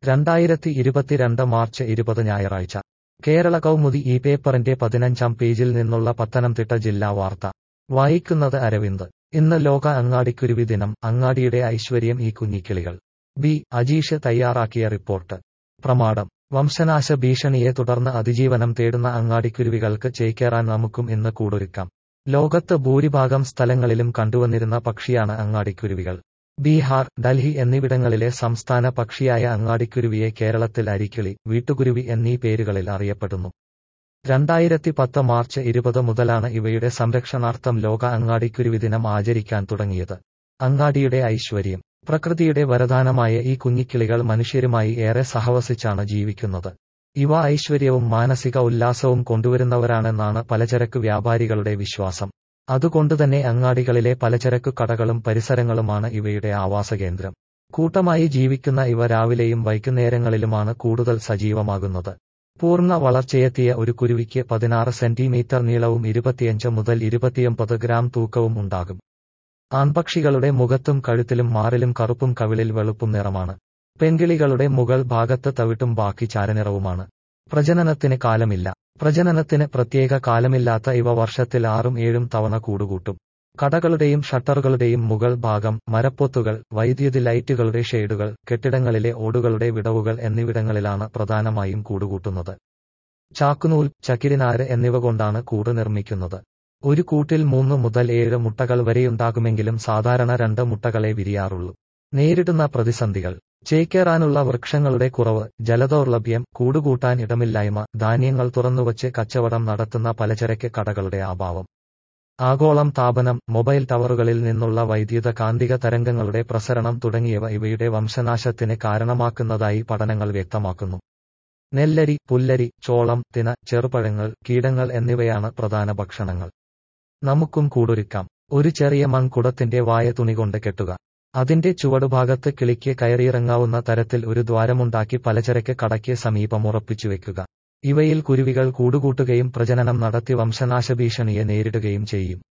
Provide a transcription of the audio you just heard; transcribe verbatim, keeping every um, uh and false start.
രണ്ടായിരത്തി ഇരുപത്തിരണ്ട് മാർച്ച് ഇരുപത് ഞായറാഴ്ച കേരള കൗമുദി ഈ പേപ്പറിന്റെ പതിനഞ്ചാം പേജിൽ നിന്നുള്ള പത്തനംതിട്ട ജില്ലാ വാർത്ത വായിക്കുന്നത് അരവിന്ദ്. ഇന്ന് ലോക അങ്ങാടിക്കുരുവി ദിനം. അങ്ങാടിയുടെ ഐശ്വര്യം ഈ കുഞ്ഞിക്കിളികൾ. ബി അജീഷ് തയ്യാറാക്കിയ റിപ്പോർട്ട്. പ്രമാടം. വംശനാശ ഭീഷണിയെ തുടർന്ന് അതിജീവനം തേടുന്ന അങ്ങാടിക്കുരുവികൾക്ക് ചേക്കേറാൻ നമുക്കും ഇന്ന് കൂടൊരുക്കാം. ലോകത്ത് ഭൂരിഭാഗം സ്ഥലങ്ങളിലും കണ്ടുവന്നിരുന്ന പക്ഷിയാണ് അങ്ങാടിക്കുരുവികൾ. ബീഹാർ, ഡൽഹി എന്നിവിടങ്ങളിലെ സംസ്ഥാന പക്ഷിയായ അങ്ങാടിക്കുരുവിയെ കേരളത്തിൽ അരിക്കിളി, വീട്ടുകുരുവി എന്നീ പേരുകളിൽ അറിയപ്പെടുന്നു. രണ്ടായിരത്തി പത്ത് മാർച്ച് ഇരുപത് മുതലാണ് ഇവയുടെ സംരക്ഷണാർത്ഥം ലോക അങ്ങാടിക്കുരുവി ദിനം ആചരിക്കാൻ തുടങ്ങിയത്. അങ്ങാടിയുടെ ഐശ്വര്യം. പ്രകൃതിയുടെ വരദാനമായ ഈ കുഞ്ഞിക്കിളികൾ മനുഷ്യരുമായി ഏറെ സഹവസിച്ചാണ് ജീവിക്കുന്നത്. ഇവ ഐശ്വര്യവും മാനസിക ഉല്ലാസവും കൊണ്ടുവരുന്നവരാണെന്നാണ് പലചരക്ക് വ്യാപാരികളുടെ വിശ്വാസം. അതുകൊണ്ടുതന്നെ അങ്ങാടികളിലെ പലചരക്കു കടകളും പരിസരങ്ങളുമാണ് ഇവയുടെ ആവാസകേന്ദ്രം. കൂട്ടമായി ജീവിക്കുന്ന ഇവ രാവിലെയും വൈകുന്നേരങ്ങളിലുമാണ് കൂടുതൽ സജീവമാകുന്നത്. പൂർണ്ണ വളർച്ചയെത്തിയ ഒരു കുരുവിക്ക് പതിനാറ് സെന്റിമീറ്റർ നീളവും ഇരുപത്തിയഞ്ച് മുതൽ ഇരുപത്തിയൊമ്പത് ഗ്രാം തൂക്കവും ഉണ്ടാകും. ആൺപക്ഷികളുടെ മുഖത്തും കഴുത്തിലും മാറിലും കറുപ്പും കവിളിൽ വെളുപ്പും നിറമാണ്. പെൺകിളികളുടെ മുകൾ ഭാഗത്ത് തവിട്ടും ബാക്കി ചാരനിറവുമാണ്. പ്രജനനത്തിന് കാലമില്ല. പ്രജനനത്തിന് പ്രത്യേക കാലമില്ലാത്ത ഇവ വർഷത്തിൽ ആറും ഏഴും തവണ കൂടുകൂട്ടും. കടകളുടെയും ഷട്ടറുകളുടെയും മുകൾ ഭാഗം, മരപ്പൊത്തുകൾ, വൈദ്യുതി ലൈറ്റുകളുടെ ഷെയ്ഡുകൾ, കെട്ടിടങ്ങളിലെ ഓടുകളുടെ വിടവുകൾ എന്നിവിടങ്ങളിലാണ് പ്രധാനമായും കൂടുകൂട്ടുന്നത്. ചാക്കുനൂൽ, ചകിരിനാര് എന്നിവ കൊണ്ടാണ് കൂട് നിർമ്മിക്കുന്നത്. ഒരു കൂട്ടിൽ മൂന്ന് മുതൽ ഏഴ് മുട്ടകൾ വരെയുണ്ടാകുമെങ്കിലും സാധാരണ രണ്ട് മുട്ടകളെ വിരിയാറുള്ളൂ. നേരിടുന്ന പ്രതിസന്ധികൾ. ചേക്കേറാനുള്ള വൃക്ഷങ്ങളുടെ കുറവ്, ജലദൗർലഭ്യം, കൂടുകൂട്ടാൻ ഇടമില്ലായ്മ, ധാന്യങ്ങൾ തുറന്നുവച്ച് കച്ചവടം നടത്തുന്ന പലചരക്ക് കടകളുടെ അഭാവം. ആഗോളം താപനം, മൊബൈൽ ടവറുകളിൽ നിന്നുള്ള വൈദ്യുത കാന്തിക തരംഗങ്ങളുടെ പ്രസരണം തുടങ്ങിയവ ഇവയുടെ വംശനാശത്തിന് കാരണമാക്കുന്നതായി പഠനങ്ങൾ വ്യക്തമാക്കുന്നു. നെല്ലരി, പുല്ലരി, ചോളം, തിന, ചെറുപഴങ്ങൾ, കീടങ്ങൾ എന്നിവയാണ് പ്രധാന ഭക്ഷണങ്ങൾ. നമുക്കും കൂടൊരുക്കാം. ഒരു ചെറിയ മൺകുടത്തിന്റെ വായ തുണികൊണ്ട് കെട്ടുക. അതിന്റെ ചുവടുഭാഗത്ത് കിളിക്ക് കയറിയിറങ്ങാവുന്ന തരത്തിൽ ഒരു ദ്വാരമുണ്ടാക്കി പലചരക്ക് കടയ്ക്ക് സമീപം ഉറപ്പിച്ചുവെക്കുക. ഇവയിൽ കുരുവികൾ കൂടുകൂട്ടുകയും പ്രജനനം നടത്തി വംശനാശഭീഷണിയെ നേരിടുകയും ചെയ്യും.